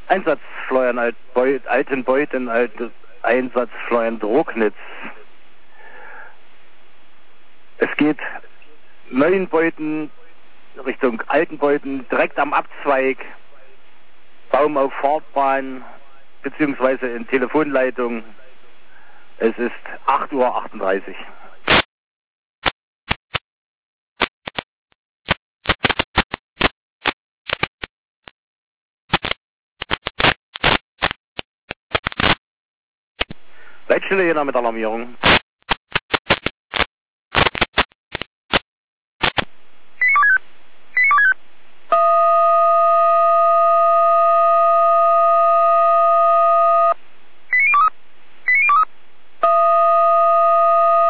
Einsatzfleuern Altenbeuten, Einsatzfleuern Drognitz. Es geht 9 Beuten Richtung Altenbeuten, direkt am Abzweig, Baum auf Fahrtbahn, beziehungsweise in Telefonleitung. Es ist 8:38 Uhr. Leitstelle Jena mit Alarmierung.